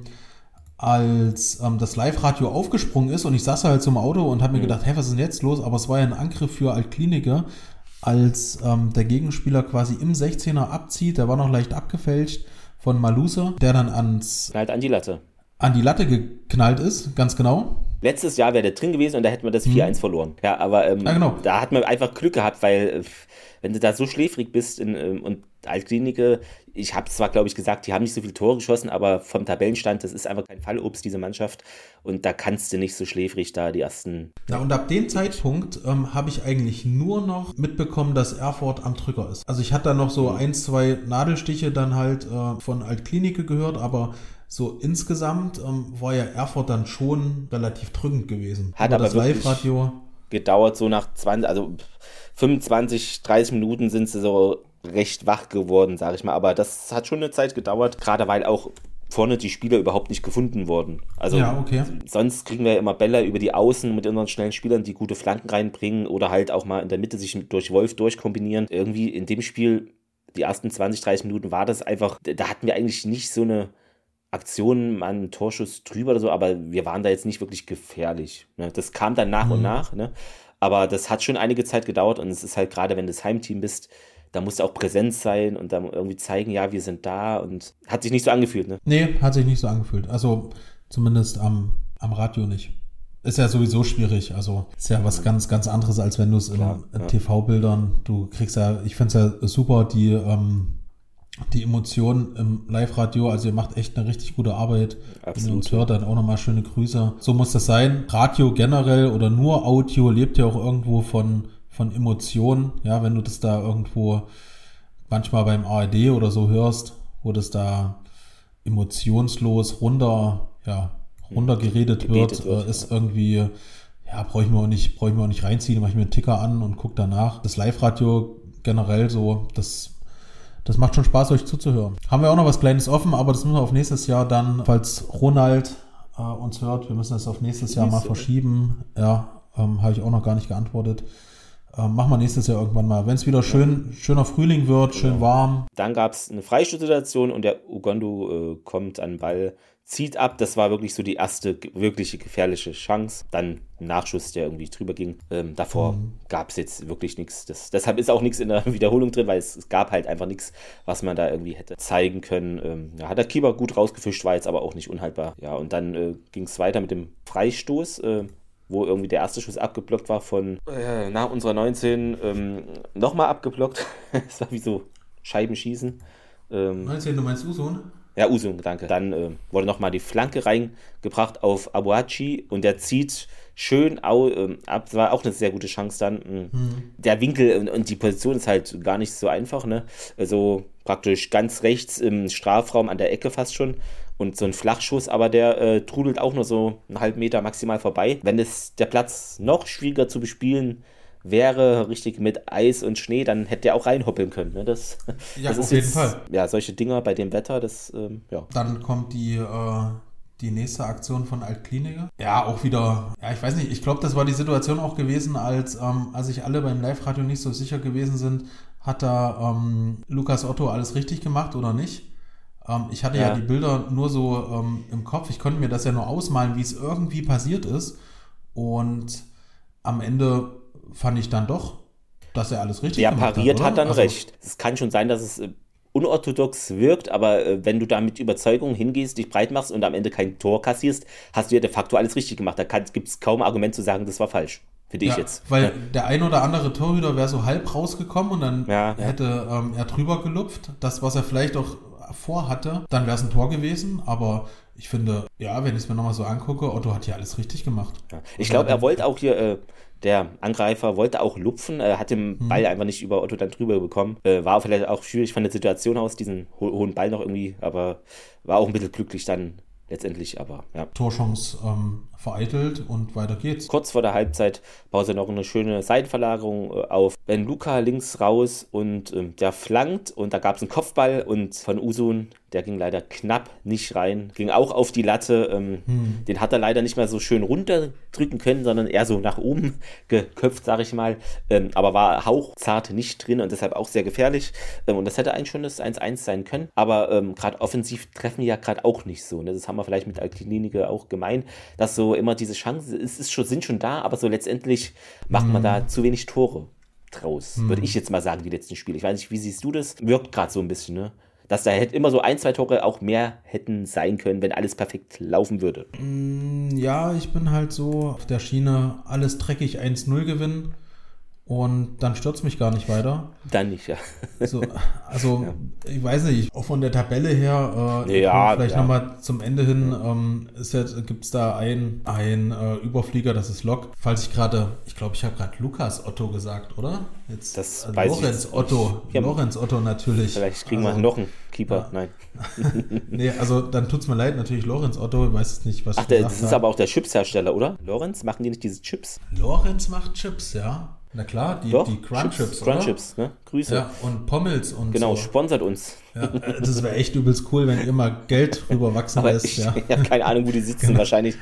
S2: als ähm, das Live-Radio aufgesprungen ist und ich saß halt zum Auto und habe mir mhm. gedacht, hey, was ist denn jetzt los? Aber es war ja ein Angriff für Altklinike, als ähm, der Gegenspieler quasi im sechzehner abzieht. Der war noch leicht abgefälscht von Maluse, der dann ans
S1: halt an die Latte.
S2: an die Latte geknallt ist, ganz genau.
S1: Letztes Jahr wäre der drin gewesen und da hätten wir das vier eins mhm. verloren. Ja, aber ähm, ja, genau. da hat man einfach Glück gehabt, weil wenn du da so schläfrig bist in, ähm, und Altklinike, ich habe zwar, glaube ich, gesagt, die haben nicht so viele Tore geschossen, aber vom Tabellenstand, das ist einfach kein Fallobst, diese Mannschaft. Und da kannst du nicht so schläfrig da die ersten...
S2: Ja, und ab dem Zeitpunkt ähm, habe ich eigentlich nur noch mitbekommen, dass Erfurt am Drücker ist. Also ich hatte da noch so ein, zwei Nadelstiche dann halt äh, von Altklinike gehört, aber... So insgesamt ähm, war ja Erfurt dann schon relativ drückend gewesen.
S1: Hat aber, aber das Live-Radio gedauert, so nach zwanzig, also fünfundzwanzig, dreißig Minuten sind sie so recht wach geworden, sage ich mal. Aber das hat schon eine Zeit gedauert, gerade weil auch vorne die Spieler überhaupt nicht gefunden wurden. Also
S2: ja, okay.
S1: sonst kriegen wir ja immer Bälle über die Außen mit unseren schnellen Spielern, die gute Flanken reinbringen oder halt auch mal in der Mitte sich durch Wolf durchkombinieren. Irgendwie in dem Spiel, die ersten zwanzig, dreißig Minuten war das einfach, da hatten wir eigentlich nicht so eine Aktionen, mal einen Torschuss drüber oder so, aber wir waren da jetzt nicht wirklich gefährlich. Ne? Das kam dann nach mhm. und nach, ne? Aber das hat schon einige Zeit gedauert und es ist halt gerade, wenn du das Heimteam bist, da musst du auch präsent sein und dann irgendwie zeigen, ja, wir sind da und hat sich nicht so angefühlt, ne?
S2: Nee, hat sich nicht so angefühlt. Also zumindest am, am Radio nicht. Ist ja sowieso schwierig, also ist ja was ganz, ganz anderes, als wenn du es in, in ja. T V-Bildern, du kriegst ja, ich finde es ja super, die ähm, die Emotionen im Live-Radio, also ihr macht echt eine richtig gute Arbeit. Absolut. Wenn ihr uns hört, dann auch nochmal schöne Grüße. So muss das sein. Radio generell oder nur Audio lebt ja auch irgendwo von, von Emotionen. Ja, wenn du das da irgendwo manchmal beim A R D oder so hörst, wo das da emotionslos runter, ja, runtergeredet wird, wird, ist ja. irgendwie, ja, brauche ich mir auch nicht, brauche ich mir auch nicht reinziehen, mache ich mir einen Ticker an und gucke danach. Das Live-Radio generell so, das das macht schon Spaß, euch zuzuhören. Haben wir auch noch was Kleines offen, aber das müssen wir auf nächstes Jahr dann, falls Ronald äh, uns hört, wir müssen das auf nächstes Jahr mal verschieben. Ja, ähm, habe ich auch noch gar nicht geantwortet. Ähm, machen wir nächstes Jahr irgendwann mal. Wenn es wieder schön, schöner Frühling wird, schön warm.
S1: Dann gab es eine Freistoßsituation und der Ugondo äh, kommt an den Ball, zieht ab. Das war wirklich so die erste wirkliche gefährliche Chance. Dann ein Nachschuss, der irgendwie drüber ging. Ähm, davor mhm. gab es jetzt wirklich nichts. Das, deshalb ist auch nichts in der Wiederholung drin, weil es, es gab halt einfach nichts, was man da irgendwie hätte zeigen können. Ähm, ja, hat der Keeper gut rausgefischt, war jetzt aber auch nicht unhaltbar. Ja, und dann äh, ging es weiter mit dem Freistoß, äh, wo irgendwie der erste Schuss abgeblockt war von äh, nach unserer neunzehn, ähm, nochmal abgeblockt. Es war wie so Scheibenschießen. Ähm,
S2: neunzehn, du meinst Usun?
S1: Ja, Usun, danke. Dann äh, wurde nochmal die Flanke reingebracht auf Abuachi und der zieht schön au, äh, ab. Das war auch eine sehr gute Chance dann. Mhm. Der Winkel und, und die Position ist halt gar nicht so einfach, ne? Also praktisch ganz rechts im Strafraum an der Ecke fast schon. Und so ein Flachschuss, aber der äh, trudelt auch nur so einen halben Meter maximal vorbei. Wenn es der Platz noch schwieriger zu bespielen wäre, richtig mit Eis und Schnee, dann hätte er auch reinhoppeln können. Ne? Das,
S2: ja,
S1: das
S2: auf
S1: ist
S2: jeden
S1: jetzt,
S2: Fall.
S1: Ja, solche Dinger bei dem Wetter, das, ähm, ja.
S2: Dann kommt die, äh, die nächste Aktion von Altklinike. Ja, auch wieder, ja, ich weiß nicht, ich glaube, das war die Situation auch gewesen, als, ähm, als sich alle beim Live-Radio nicht so sicher gewesen sind, hat da ähm, Lukas Otto alles richtig gemacht oder nicht? Ähm, ich hatte ja. ja die Bilder nur so ähm, im Kopf, ich konnte mir das ja nur ausmalen, wie es irgendwie passiert ist und am Ende fand ich dann doch, dass er alles richtig
S1: ja,
S2: gemacht hat.
S1: Ja, pariert hat dann
S2: also,
S1: recht. Es kann schon sein, dass es äh, unorthodox wirkt, aber äh, wenn du da mit Überzeugung hingehst, dich breit machst und am Ende kein Tor kassierst, hast du ja de facto alles richtig gemacht. Da gibt es kaum Argument zu sagen, das war falsch. Finde
S2: ja,
S1: ich jetzt.
S2: Weil
S1: ja.
S2: der ein oder andere Torhüter wäre so halb rausgekommen und dann
S1: ja,
S2: hätte
S1: ja.
S2: ähm, er drüber gelupft. Das, was er vielleicht auch vorhatte, dann wäre es ein Tor gewesen, aber ich finde, ja, wenn ich es mir nochmal so angucke, Otto hat hier alles richtig gemacht.
S1: Ja. Ich glaube, er wollte auch hier, äh, der Angreifer wollte auch lupfen, er hat den Ball hm. einfach nicht über Otto dann drüber bekommen. Äh, war vielleicht auch schwierig von der Situation aus, diesen ho- hohen Ball noch irgendwie, aber war auch ein bisschen glücklich dann letztendlich, aber ja.
S2: Torchance ähm, vereitelt und weiter geht's.
S1: Kurz vor der Halbzeitpause noch eine schöne Seitenverlagerung äh, auf Ben Luca links raus und ähm, der flankt und da gab es einen Kopfball und von Usun, der ging leider knapp nicht rein, ging auch auf die Latte, ähm, hm. den hat er leider nicht mehr so schön runterdrücken können, sondern eher so nach oben geköpft, sag ich mal, ähm, aber war hauchzart nicht drin und deshalb auch sehr gefährlich ähm, und das hätte ein schönes eins eins sein können, aber ähm, gerade offensiv treffen die ja gerade auch nicht so, ne? Das haben wir vielleicht mit Altklinike auch gemein, dass so immer diese Chancen, es ist schon, sind schon da, aber so letztendlich macht man mm. da zu wenig Tore draus, mm. würde ich jetzt mal sagen, die letzten Spiele. Ich weiß nicht, wie siehst du das? Wirkt gerade so ein bisschen, ne? Dass da hätte immer so ein, zwei Tore auch mehr hätten sein können, wenn alles perfekt laufen würde.
S2: Mm, ja, ich bin halt so auf der Schiene, alles dreckig eins null gewinnen. Und dann stürzt mich gar nicht weiter.
S1: Dann nicht, ja.
S2: So, also, ja. Ich weiß nicht, auch von der Tabelle her, äh,
S1: ja,
S2: vielleicht
S1: ja.
S2: nochmal zum Ende hin, ähm, gibt es da ein, ein äh, Überflieger, das ist Lok. Falls ich gerade, ich glaube, ich habe gerade Lukas Otto gesagt, oder? Jetzt
S1: das
S2: äh,
S1: weiß
S2: Lorenz
S1: ich
S2: Otto.
S1: Ja,
S2: Lorenz Otto natürlich.
S1: Vielleicht kriegen
S2: also,
S1: wir noch einen Keeper, ja. Nein.
S2: Nee, also dann tut's mir leid, natürlich Lorenz Otto, ich weiß nicht, was
S1: Ach,
S2: ich
S1: der,
S2: gesagt
S1: das ist
S2: habe.
S1: aber auch der Chipshersteller, oder? Lorenz, machen die nicht diese Chips?
S2: Lorenz macht Chips, ja. Na klar, die,
S1: Doch,
S2: die Crunchips,
S1: Crunchips, ne? Grüße.
S2: Ja, und Pommels und
S1: genau,
S2: so.
S1: Genau, sponsert uns.
S2: Ja, das wäre echt übelst cool, wenn ihr mal Geld rüberwachsen
S1: aber
S2: lässt.
S1: Ich,
S2: ja.
S1: ich habe keine Ahnung, wo die sitzen,
S2: genau.
S1: Wahrscheinlich.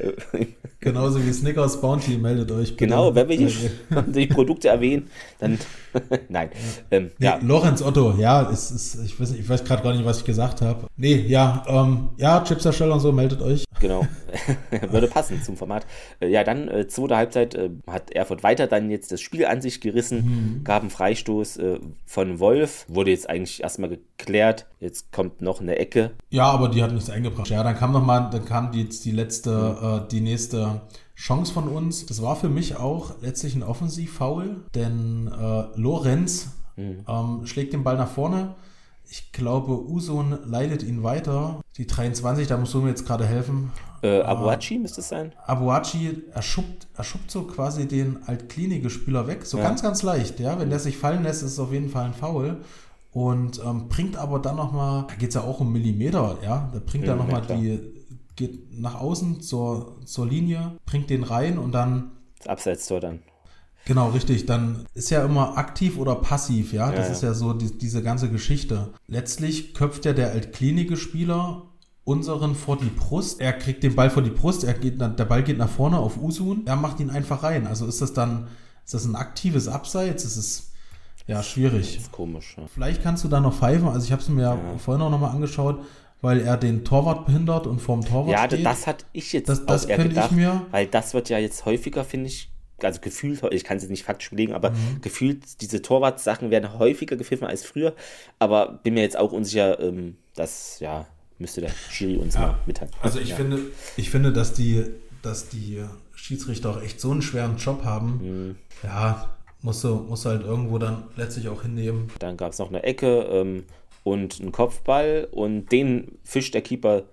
S2: Genauso wie Snickers Bounty, meldet euch bitte.
S1: Genau, wenn wir hier die Produkte erwähnen, dann nein.
S2: Ja.
S1: Ähm,
S2: nee,
S1: ja.
S2: Lorenz Otto, ja, ist, ist, ich weiß, ich weiß gerade gar nicht, was ich gesagt habe. Nee, ja, ähm, ja, Chipshersteller und so, meldet euch.
S1: Genau, würde passen zum Format. Äh, ja, dann äh, zweite Halbzeit äh, hat Erfurt weiter dann jetzt das Spiel an sich gerissen, mhm. gab einen Freistoß äh, von Wolf, wurde jetzt eigentlich erstmal geklärt, jetzt kommt noch eine Ecke.
S2: Ja, aber die hat nichts eingebracht. Ja, dann kam noch mal, dann kam die, jetzt die letzte, mhm. äh, die nächste Chance von uns. Das war für mich auch letztlich ein Offensiv-Foul, denn äh, Lorenz mhm. ähm, schlägt den Ball nach vorne. Ich glaube, Usun leitet ihn weiter. Die dreiundzwanzig, da musst du mir jetzt gerade helfen.
S1: Äh, Abuachi äh, müsste es sein.
S2: Abuachi, er schubbt, er schubbt so quasi den Altklinike-Spieler weg. So ja. ganz, ganz leicht. Ja, wenn der sich fallen lässt, ist es auf jeden Fall ein Foul. Und ähm, bringt aber dann nochmal, da geht es ja auch um Millimeter, ja. Da bringt er nochmal die, geht nach außen zur, zur Linie, bringt den rein und dann.
S1: Das Abseitstor dann.
S2: Genau, richtig. Dann ist ja immer aktiv oder passiv, ja. Das
S1: Ja, ja.
S2: ist ja so die, diese ganze Geschichte. Letztlich köpft ja der altklinige Spieler unseren vor die Brust. Er kriegt den Ball vor die Brust, er geht, der Ball geht nach vorne auf Usun, er macht ihn einfach rein. Also ist das dann, ist das ein aktives Abseits? Das ist ja schwierig.
S1: Das ist komisch, ja.
S2: Vielleicht kannst du da noch pfeifen. Also ich habe es mir ja. vorhin auch nochmal angeschaut, weil er den Torwart behindert und vorm Torwart
S1: ja,
S2: steht.
S1: Ja, das hatte ich jetzt
S2: das, das
S1: auch eher
S2: könnte
S1: gedacht,
S2: ich mir,
S1: weil das wird ja jetzt häufiger, finde ich, also gefühlt, ich kann es jetzt nicht faktisch belegen, aber mhm. gefühlt, diese Torwart-Sachen werden häufiger gepfiffen als früher, aber bin mir jetzt auch unsicher, ähm, dass, ja, müsste der Schiri uns ja. mal mitteilen.
S2: Also ich
S1: ja.
S2: finde, ich finde, dass die, dass die Schiedsrichter auch echt so einen schweren Job haben. Mhm. Ja, musst du, musst du halt irgendwo dann letztlich auch hinnehmen.
S1: Dann gab es noch eine Ecke ähm, und einen Kopfball und den fischt der Keeper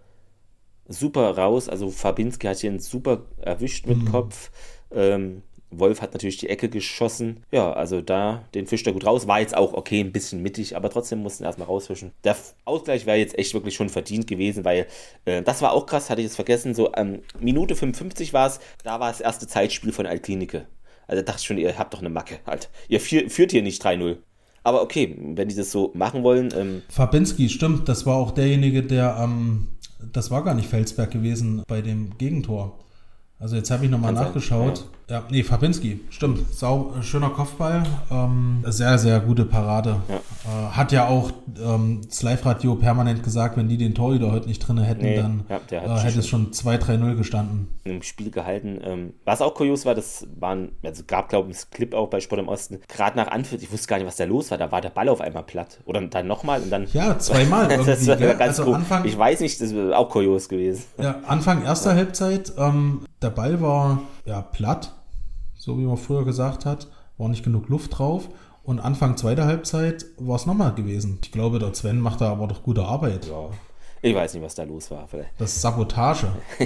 S1: super raus. Also Fabinski hat hier einen super erwischt mit mhm. Kopf. Ähm, Wolf hat natürlich die Ecke geschossen. Ja, also da, den fischt er gut raus. War jetzt auch okay, ein bisschen mittig, aber trotzdem mussten erstmal rausfischen. Der Ausgleich wäre jetzt echt wirklich schon verdient gewesen, weil äh, das war auch krass, hatte ich jetzt vergessen. So ähm, Minute fünfundfünfzig war es, da war das erste Zeitspiel von Altklinike. Also da dachte ich schon, ihr habt doch eine Macke halt. Ihr führ, führt hier nicht drei null. Aber okay, wenn die das so machen wollen. Ähm,
S2: Fabinski, stimmt, das war auch derjenige, der ähm, das war gar nicht Felsberg gewesen bei dem Gegentor. Also jetzt habe ich nochmal nachgeschaut. Sein, ja. ja, nee, Fabinski, stimmt. Sau, schöner Kopfball. Ähm, sehr, sehr gute Parade. Ja. Äh, hat ja auch ähm, das Live-Radio permanent gesagt, wenn die den Torhüter heute nicht drin hätten, nee, dann ja, äh, hätte es schon zwei drei null gestanden.
S1: Im Spiel gehalten. Ähm, was auch kurios war, das waren, also gab, glaube ich, ein Clip auch bei Sport im Osten. Gerade nach Anpfiff, ich wusste gar nicht, was da los war. Da war der Ball auf einmal platt. Oder dann nochmal und dann.
S2: Ja, zweimal irgendwie.
S1: Das war ganz
S2: also
S1: cool.
S2: Anfang,
S1: ich weiß nicht, das ist auch kurios gewesen.
S2: Ja, Anfang erster ja. Halbzeit, ähm, der Ball war ja platt, so wie man früher gesagt hat, war nicht genug Luft drauf. Und Anfang zweiter Halbzeit war es nochmal gewesen. Ich glaube, der Sven macht da aber doch gute Arbeit.
S1: Ja, ich weiß nicht, was da los war. Vielleicht.
S2: Das ist Sabotage.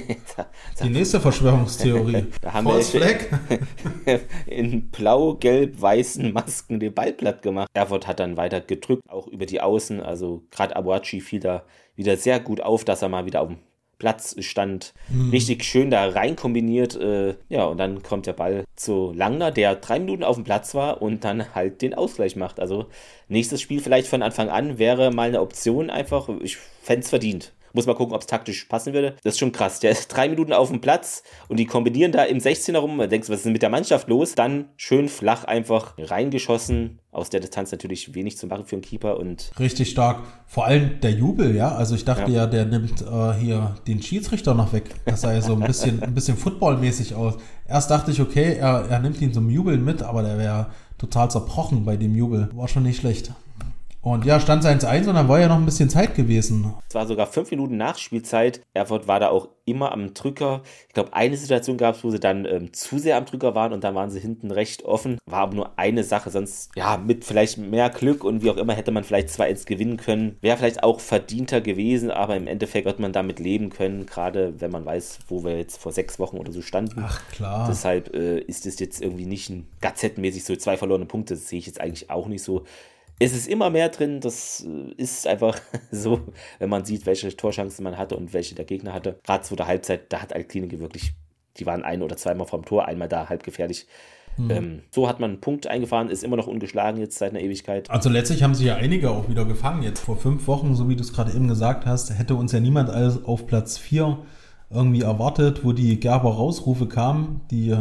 S2: Die nächste Verschwörungstheorie.
S1: Da haben False wir in blau-gelb-weißen Masken den Ball platt gemacht. Erfurt hat dann weiter gedrückt, auch über die Außen. Also gerade Abuachi fiel da wieder sehr gut auf, dass er mal wieder auf dem Platz stand, mhm. richtig schön da rein kombiniert. Äh, ja, und dann kommt der Ball zu Langner, der drei Minuten auf dem Platz war und dann halt den Ausgleich macht. Also nächstes Spiel vielleicht von Anfang an wäre mal eine Option einfach. Ich fände es verdient. Muss mal gucken, ob es taktisch passen würde. Das ist schon krass. Der ist drei Minuten auf dem Platz und die kombinieren da im sechzehner rum. Man denkt, was ist denn mit der Mannschaft los? Dann schön flach einfach reingeschossen. Aus der Distanz natürlich wenig zu machen für einen Keeper. Und
S2: richtig stark. Vor allem der Jubel, ja. Also ich dachte ja, ja der nimmt äh, hier den Schiedsrichter noch weg. Das sah ja so ein bisschen, ein bisschen footballmäßig aus. Erst dachte ich, okay, er, er nimmt ihn zum Jubeln mit, aber der wäre total zerbrochen bei dem Jubel. War schon nicht schlecht. Und ja, stand eins eins und dann war ja noch ein bisschen Zeit gewesen.
S1: Es war sogar fünf Minuten Nachspielzeit. Erfurt war da auch immer am Drücker. Ich glaube, eine Situation gab es, wo sie dann ähm, zu sehr am Drücker waren und dann waren sie hinten recht offen. War aber nur eine Sache, sonst ja, mit vielleicht mehr Glück und wie auch immer hätte man vielleicht zwei eins gewinnen können. Wäre vielleicht auch verdienter gewesen, aber im Endeffekt wird man damit leben können, gerade wenn man weiß, wo wir jetzt vor sechs Wochen oder so standen.
S2: Ach klar.
S1: Deshalb äh, ist es jetzt irgendwie nicht ein gazettenmäßig so zwei verlorene Punkte. Das sehe ich jetzt eigentlich auch nicht so. Es ist immer mehr drin, das ist einfach so, wenn man sieht, welche Torchancen man hatte und welche der Gegner hatte. Gerade zu der Halbzeit, da hat Altklinike wirklich, die waren ein- oder zweimal vom Tor, einmal da halb gefährlich. Mhm. Ähm, so hat man einen Punkt eingefahren, ist immer noch ungeschlagen jetzt seit einer Ewigkeit.
S2: Also letztlich haben sich ja einige auch wieder gefangen. Jetzt vor fünf Wochen, so wie du es gerade eben gesagt hast, hätte uns ja niemand alles auf Platz vier irgendwie erwartet, wo die Gerber-Rausrufe kamen, die...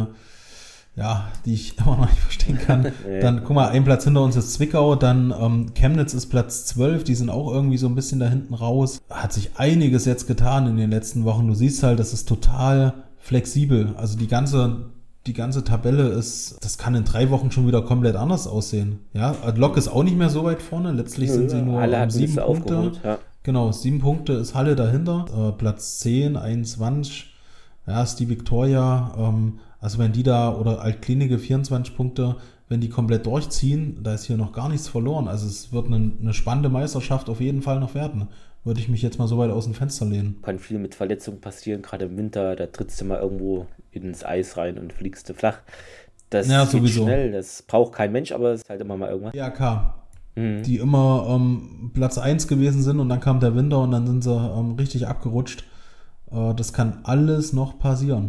S2: Ja, die ich immer noch nicht verstehen kann. Dann, guck mal, ein Platz hinter uns ist Zwickau, dann ähm, Chemnitz ist Platz zwölf, die sind auch irgendwie so ein bisschen da hinten raus. Hat sich einiges jetzt getan in den letzten Wochen. Du siehst halt, das ist total flexibel. Also die ganze, die ganze Tabelle ist, das kann in drei Wochen schon wieder komplett anders aussehen. Ja, Lok ist auch nicht mehr so weit vorne. Letztlich sind sie nur um sieben Punkte. Ja. Genau, sieben Punkte ist Halle dahinter. Äh, Platz zehn, einundzwanzig. Ja, ist die Viktoria. Ähm, Also wenn die da, oder Altklinike vierundzwanzig Punkte, wenn die komplett durchziehen, da ist hier noch gar nichts verloren. Also es wird eine, eine spannende Meisterschaft auf jeden Fall noch werden. Würde ich mich jetzt mal so weit aus dem Fenster lehnen.
S1: Kann viel mit Verletzungen passieren, gerade im Winter, da trittst du mal irgendwo ins Eis rein und fliegst du flach. Das
S2: ja,
S1: geht
S2: sowieso.
S1: Schnell, das braucht kein Mensch, aber es ist halt immer mal irgendwas.
S2: E A K, mhm. die immer ähm, Platz eins gewesen sind und dann kam der Winter und dann sind sie ähm, richtig abgerutscht. Äh, das kann alles noch passieren.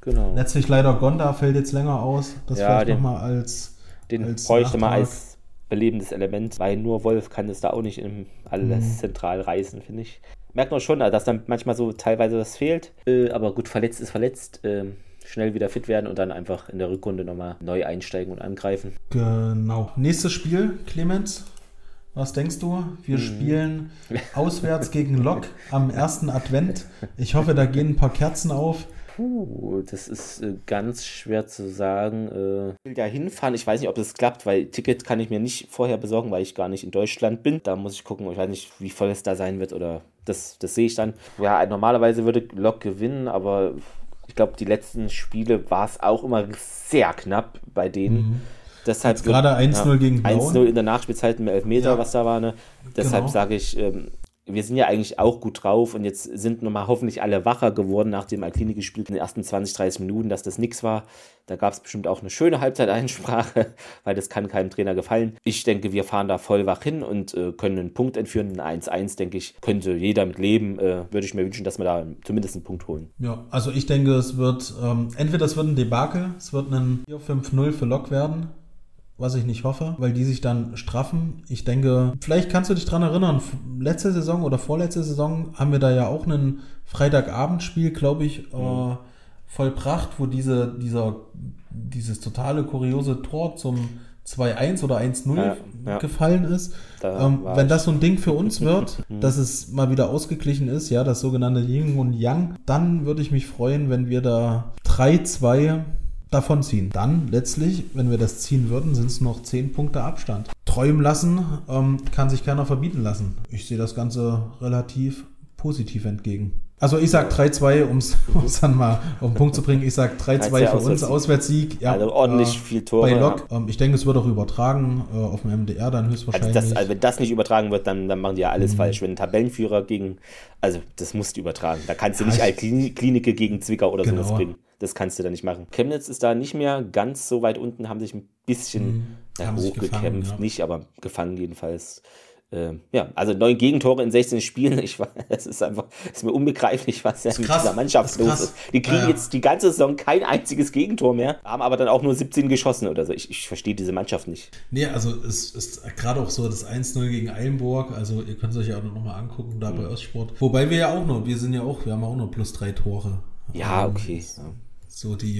S2: Genau. Letztlich leider Gonda fällt jetzt länger aus. Das
S1: ja,
S2: vielleicht nochmal als
S1: Den
S2: als
S1: bräuchte man als belebendes Element, weil nur Wolf kann das da auch nicht in alles mhm. zentral reißen, finde ich. Merkt man schon, dass dann manchmal so teilweise was fehlt. Äh, aber gut, verletzt ist verletzt. Äh, schnell wieder fit werden und dann einfach in der Rückrunde nochmal neu einsteigen und angreifen.
S2: Genau. Nächstes Spiel, Clemens. Was denkst du? Wir mhm. spielen auswärts gegen Lok am ersten Advent. Ich hoffe, da gehen ein paar Kerzen auf.
S1: Puh, das ist äh, ganz schwer zu sagen. Äh, ich will da hinfahren. Ich weiß nicht, ob das klappt, weil Ticket kann ich mir nicht vorher besorgen, weil ich gar nicht in Deutschland bin. Da muss ich gucken. Ich weiß nicht, wie voll es da sein wird oder das, das sehe ich dann. Ja, normalerweise würde Lok gewinnen, aber ich glaube, die letzten Spiele war es auch immer sehr knapp bei denen. Mhm. Deshalb
S2: wird, gerade eins null ja, gegen Blauen.
S1: eins null in der Nachspielzeit mit Elfmeter, ja. was da war. Ne? Deshalb genau. sage ich, ähm, wir sind ja eigentlich auch gut drauf und jetzt sind nochmal hoffentlich alle wacher geworden nach dem Alklini-Spiel in den ersten zwanzig, dreißig Minuten, dass das nix war. Da gab es bestimmt auch eine schöne Halbzeiteinsprache, weil das kann keinem Trainer gefallen. Ich denke, wir fahren da voll wach hin und äh, können einen Punkt entführen. Ein eins eins, denke ich, könnte jeder mit leben. Äh, würde ich mir wünschen, dass wir da zumindest einen Punkt holen.
S2: Ja, also ich denke, es wird, ähm, entweder es wird ein Debakel, es wird ein vier fünf null für Lok werden, was ich nicht hoffe, weil die sich dann straffen. Ich denke, vielleicht kannst du dich dran erinnern, letzte Saison oder vorletzte Saison haben wir da ja auch ein Freitagabendspiel, glaube ich, mhm. äh, vollbracht, wo diese, dieser, dieses totale kuriose Tor zum zwei eins oder eins null ja, ja. gefallen ist. Da ähm, wenn das so ein Ding für uns wird, dass es mal wieder ausgeglichen ist, ja, das sogenannte Yin und Yang, dann würde ich mich freuen, wenn wir da drei zwei davon ziehen. Dann letztlich, wenn wir das ziehen würden, sind es noch zehn Punkte Abstand. Träumen lassen ähm, kann sich keiner verbieten lassen. Ich sehe das Ganze relativ positiv entgegen. Also ich sage drei zwei, um es dann mal auf den Punkt zu bringen. Ich sage drei zwei für uns, Auswärtssieg. Ja,
S1: also ordentlich äh, viel Tore.
S2: Bei Lok. Ja. Ähm, ich denke, es wird auch übertragen äh, auf dem M D R dann höchstwahrscheinlich.
S1: Also, das, also wenn das nicht übertragen wird, dann, dann machen die ja alles mhm. falsch. Wenn ein Tabellenführer gegen, also das musst du übertragen. Da kannst du ja, nicht als Klinike gegen Zwickau oder genau. sowas bringen. Das kannst du da nicht machen. Chemnitz ist da nicht mehr ganz so weit unten, haben sich ein bisschen mhm. ja, hochgekämpft. Ja. Nicht, aber gefangen jedenfalls. Ähm, ja, also neun Gegentore in sechzehn Spielen. Ich war, das ist einfach, ist mir unbegreiflich, was ja mit dieser Mannschaft los ist. Die kriegen ja, ja. jetzt die ganze Saison kein einziges Gegentor mehr, haben aber dann auch nur siebzehn geschossen oder so. Ich, ich verstehe diese Mannschaft nicht.
S2: Nee, also es ist gerade auch so das eins null gegen Eilenburg. Also ihr könnt es euch ja auch nochmal angucken, da mhm. bei Ostsport. Wobei wir ja auch nur, wir sind ja auch, wir haben auch nur plus drei Tore.
S1: Ja, okay.
S2: Ja. So die,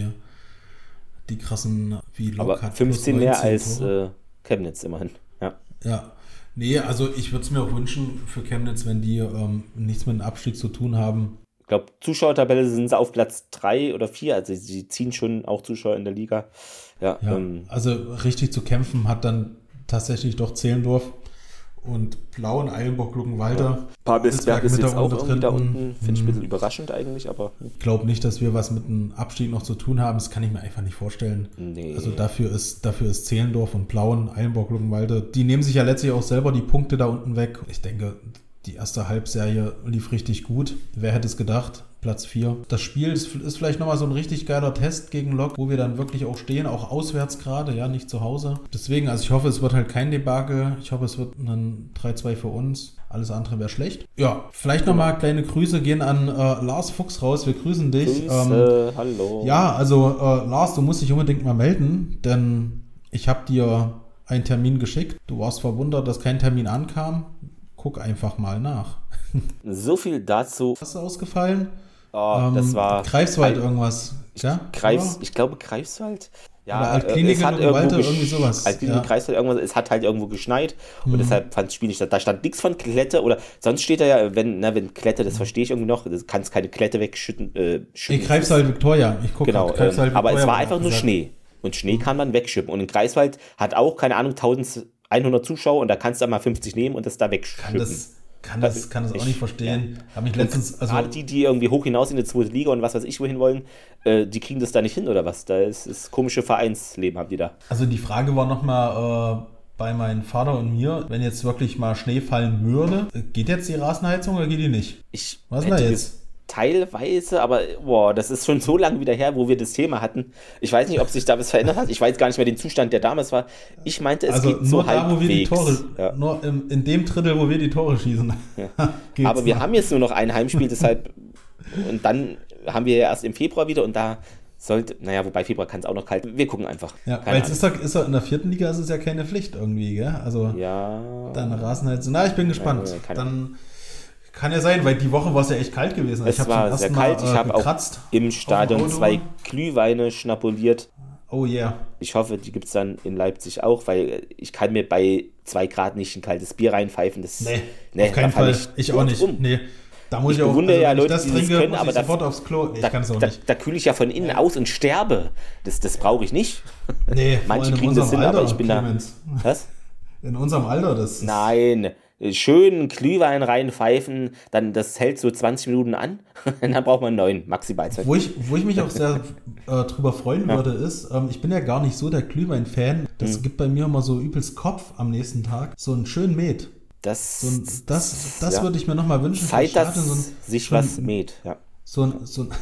S2: die krassen, wie Lok
S1: aber hat fünfzehn mehr als äh, Chemnitz immerhin. Ja.
S2: Ja. Nee, also ich würde es mir auch wünschen für Chemnitz, wenn die ähm, nichts mit dem Abstieg zu tun haben.
S1: Ich glaube, Zuschauertabelle sind sie auf Platz drei oder vier, also sie ziehen schon auch Zuschauer in der Liga. Ja,
S2: ja
S1: ähm,
S2: also richtig zu kämpfen hat dann tatsächlich doch Zehlendorf und Blauen, Eilenburg, Luckenwalde.
S1: Ja. Babelsberg ist jetzt auch irgendwie da unten. Finde ich ein bisschen überraschend eigentlich, aber...
S2: Ich glaube nicht, dass wir was mit dem Abstieg noch zu tun haben. Das kann ich mir einfach nicht vorstellen.
S1: Nee.
S2: Also dafür ist, dafür ist Zehlendorf und Blauen, Eilenburg, Luckenwalde, die nehmen sich ja letztlich auch selber die Punkte da unten weg. Ich denke, die erste Halbserie lief richtig gut. Wer hätte es gedacht? Platz vier. Das Spiel ist, ist vielleicht nochmal so ein richtig geiler Test gegen Lok, wo wir dann wirklich auch stehen, auch auswärts gerade, ja, nicht zu Hause. Deswegen, also ich hoffe, es wird halt kein Debakel. Ich hoffe, es wird ein drei zwei für uns. Alles andere wäre schlecht. Ja, vielleicht nochmal kleine Grüße gehen an äh, Lars Fuchs raus. Wir grüßen dich.
S1: Grüße, ähm, hallo.
S2: Ja, also äh, Lars, du musst dich unbedingt mal melden, denn ich habe dir einen Termin geschickt. Du warst verwundert, dass kein Termin ankam. Guck einfach mal nach.
S1: So viel dazu.
S2: Was ist ausgefallen?
S1: Oh, ähm, das war
S2: Greifswald irgendwas. Ja?
S1: Greifs, ich glaube Greifswald. Ja,
S2: oder Altklinik
S1: in Walter,
S2: irgendwie sowas.
S1: Altklinik, ja. Greifswald, irgendwas. Es hat halt irgendwo geschneit mhm. und deshalb fand das Spiel nicht statt. Da stand nichts von Klette oder sonst steht da ja, wenn, ne, wenn Klette, das verstehe ich irgendwie noch, du kannst keine Klette wegschütten. Äh,
S2: nee, Greifswald Victoria. Ich gucke
S1: genau, ähm, aber es war einfach nur gesagt. Schnee. Und Schnee mhm. kann man wegschippen. Und in Greifswald hat auch, keine Ahnung, eintausendeinhundert Zuschauer und da kannst du dann mal fünfzig nehmen und das da wegschippen.
S2: Kann das Kann das, kann das auch nicht verstehen. Ja. Hab mich letztens, also
S1: gerade die, die irgendwie hoch hinaus in die zweite Liga und was weiß ich wohin wollen, äh, die kriegen das da nicht hin oder was? Da ist das komische Vereinsleben, habt ihr da.
S2: Also die Frage war nochmal äh, bei meinem Vater und mir, wenn jetzt wirklich mal Schnee fallen würde, geht jetzt die Rasenheizung oder geht die nicht?
S1: Ich
S2: was ist da jetzt?
S1: Teilweise, aber boah, das ist schon so lange wieder her, wo wir das Thema hatten. Ich weiß nicht, ob sich da was verändert hat. Ich weiß gar nicht mehr den Zustand, der damals war. Ich meinte, es
S2: also
S1: geht
S2: nur
S1: so
S2: da,
S1: halbwegs.
S2: Wo wir die Tore, ja. Nur im, in dem Drittel, wo wir die Tore schießen.
S1: Ja. Aber wir noch. haben jetzt nur noch ein Heimspiel, deshalb und dann haben wir ja erst im Februar wieder und da Sollte, naja, wobei Februar kann es auch noch kalt. Wir gucken einfach.
S2: Ja, weil es ist, ist in der vierten Liga ist es ja keine Pflicht irgendwie, gell? Also
S1: ja.
S2: Dann Rasenheizung. Na, ich bin gespannt. Ja, dann kann ja sein, weil die Woche war es ja echt kalt gewesen.
S1: Es
S2: ich
S1: war sehr kalt. Mal, äh, ich habe auch im Stadion zwei Glühweine schnabuliert.
S2: Oh yeah.
S1: Ich hoffe, die gibt es dann in Leipzig auch, weil ich kann mir bei zwei Grad nicht ein kaltes Bier reinpfeifen. Das,
S2: nee, nee, auf keinen Fall. Ich, ich auch nicht. Um. Nee. Da muss ich,
S1: ich
S2: auch,
S1: bewundere
S2: also,
S1: ja Leute,
S2: das
S1: die
S2: trinke,
S1: das können, aber
S2: ich sofort aufs Klo. Nee,
S1: da,
S2: ich kann es auch
S1: da,
S2: nicht.
S1: Da, da kühle ich ja von innen ja. aus und sterbe. Das, das brauche ich nicht.
S2: Nee,
S1: manche kriegen das hin,
S2: Alter,
S1: aber ich bin
S2: Clemens.
S1: da. Was?
S2: In unserem Alter, das.
S1: Nein. Schön Glühwein reinpfeifen, dann das hält so zwanzig Minuten an und dann braucht man einen neuen, maximal.
S2: Wo ich, wo ich mich auch sehr äh, drüber freuen ja. würde, ist, ähm, ich bin ja gar nicht so der Glühwein-Fan. Das mhm. gibt bei mir immer so übelst Kopf am nächsten Tag. So einen schönen Met.
S1: Das,
S2: so ein, das, das ja. würde ich mir nochmal wünschen.
S1: Zeit, dass so ein, sich so ein, was mäht. Ja.
S2: So ein, so ein,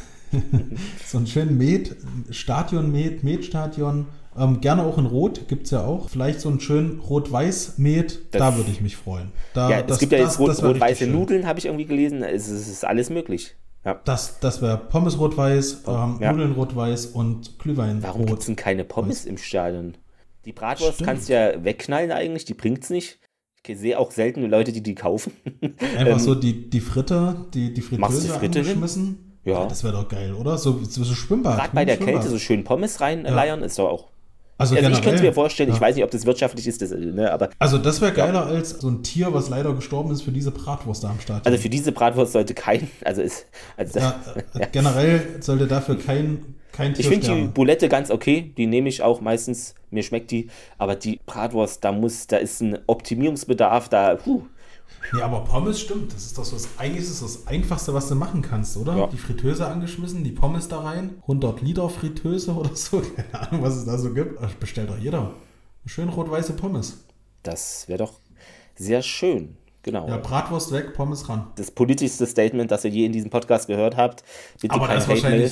S2: so einen schönen Met, Stadion-Met, Met-Stadion. Ähm, gerne auch in Rot, gibt es ja auch. Vielleicht so einen schönen Rot-Weiß-Met, da würde ich mich freuen. Da,
S1: ja,
S2: das,
S1: es gibt ja jetzt
S2: das,
S1: rot-weiße Nudeln, habe ich irgendwie gelesen. Es ist, es ist alles möglich. Ja.
S2: Das, das wäre Pommes rot-weiß, ähm, ja. Nudeln rot-weiß und Glühwein
S1: Warum rot. Gibt es denn keine Pommes weiß. im Stadion? Die Bratwurst Stimmt. kannst du ja wegknallen eigentlich, die bringt es nicht. Ich sehe auch selten Leute, die die kaufen.
S2: Einfach ähm, so die, die Fritte, die, die Fritteuse
S1: die Fritte
S2: angeschmissen.
S1: Ja. ja.
S2: Das wäre doch geil, oder? So, so, so Schwimmbad.
S1: Gerade bei der Schwimmbad. Kälte so schön Pommes reinleiern, ja. ist doch auch...
S2: Also,
S1: also ich könnte es mir vorstellen, ja. ich weiß nicht, ob das wirtschaftlich ist, das, ne, aber...
S2: Also das wäre geiler ja. als so ein Tier, was leider gestorben ist, für diese Bratwurst da am Start.
S1: Also für diese Bratwurst sollte kein... Also ist, also
S2: ja, ja. Generell sollte dafür kein, kein Tier
S1: Ich finde die Boulette ganz okay, die nehme ich auch meistens, mir schmeckt die, aber die Bratwurst, da muss, da ist ein Optimierungsbedarf, da... Puh.
S2: Nee, aber Pommes stimmt. Das ist doch so das, eigentlich ist das, das Einfachste, was du machen kannst, oder? Ja. Die Fritteuse angeschmissen, die Pommes da rein, hundert Liter Fritteuse oder so. Keine Ahnung, was es da so gibt. Das bestellt doch jeder. Schön rot-weiße Pommes.
S1: Das wäre doch sehr schön. Genau.
S2: Ja, Bratwurst weg, Pommes ran.
S1: Das politischste Statement, das ihr je in diesem Podcast gehört habt. Bitte
S2: aber
S1: kein
S2: das wahrscheinlich...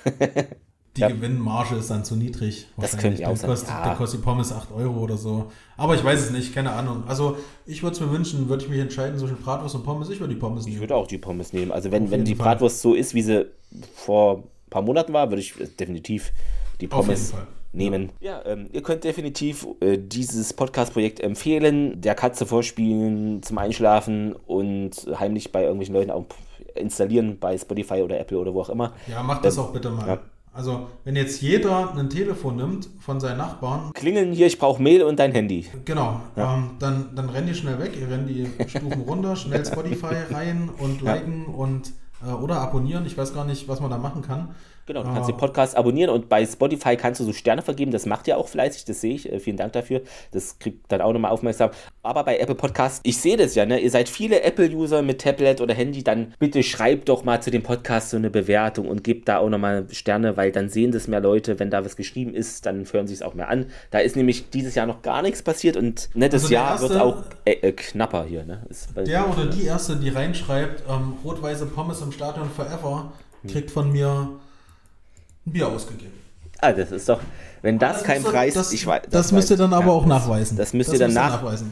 S2: Die
S1: ja.
S2: Gewinnmarge ist dann zu niedrig.
S1: Das könnte ich auch sagen.
S2: Kostet, ja. Der kostet die Pommes acht Euro oder so. Aber ich weiß es nicht, keine Ahnung. Also ich würde es mir wünschen, würde ich mich entscheiden zwischen Bratwurst und Pommes. Ich würde die Pommes nehmen.
S1: Ich würde auch die Pommes nehmen. Also wenn, wenn die Fall. Bratwurst so ist, wie sie vor ein paar Monaten war, würde ich definitiv die Pommes nehmen. Ja, ähm, ihr könnt definitiv äh, dieses Podcast-Projekt empfehlen, der Katze vorspielen, zum Einschlafen und heimlich bei irgendwelchen Leuten auch installieren, bei Spotify oder Apple oder wo auch immer.
S2: Ja, macht das
S1: ähm,
S2: auch bitte mal.
S1: Ja.
S2: Also, wenn jetzt jeder ein Telefon nimmt von seinen Nachbarn...
S1: Klingeln hier, ich brauche Mail und dein Handy.
S2: Genau, ja. ähm, dann, dann rennt ihr schnell weg, ihr rennt die Stufen runter, schnell Spotify rein und liken ja. und äh, oder abonnieren. Ich weiß gar nicht, was man da machen kann.
S1: Genau, du kannst den Podcast abonnieren und bei Spotify kannst du so Sterne vergeben. Das macht ihr auch fleißig, das sehe ich. Vielen Dank dafür. Das kriegt dann auch nochmal aufmerksam. Aber bei Apple Podcast, ich sehe das ja, ne? Ihr seid viele Apple-User mit Tablet oder Handy, dann bitte schreibt doch mal zu dem Podcast so eine Bewertung und gebt da auch nochmal Sterne, weil dann sehen das mehr Leute. Wenn da was geschrieben ist, dann hören sie es auch mehr an. Da ist nämlich dieses Jahr noch gar nichts passiert und ne, das also Jahr erste, wird auch äh, äh, knapper hier. Ne? Ist
S2: der oder die Erste, die reinschreibt, ähm, rot-weiße Pommes im Stadion forever, kriegt von mir ein Bier ausgegeben.
S1: Ah, das ist doch, wenn das, das kein doch, Preis
S2: das,
S1: ich weiß,
S2: das, das müsst ihr dann aber ja, auch nachweisen.
S1: Das müsst ihr dann nach, nachweisen.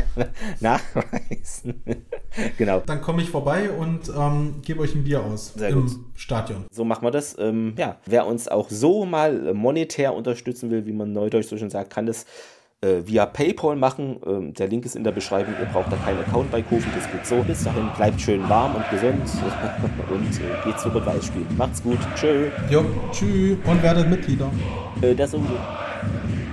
S1: nachweisen. Genau.
S2: Dann komme ich vorbei und ähm, gebe euch ein Bier aus.
S1: Sehr
S2: im
S1: gut.
S2: Stadion.
S1: So machen wir das. Ähm, ja, wer uns auch so mal monetär unterstützen will, wie man neudeutsch so schön sagt, kann das äh, via PayPal machen. Ähm, der Link ist in der Beschreibung. Ihr braucht da keinen Account bei Kofi. Das geht so. Bis dahin bleibt schön warm und gesund und äh, geht zu Rot-Weiß spielen. Macht's gut. Tschö.
S2: Jo, tschüss und werdet Mitglieder.
S1: Äh, das sowieso.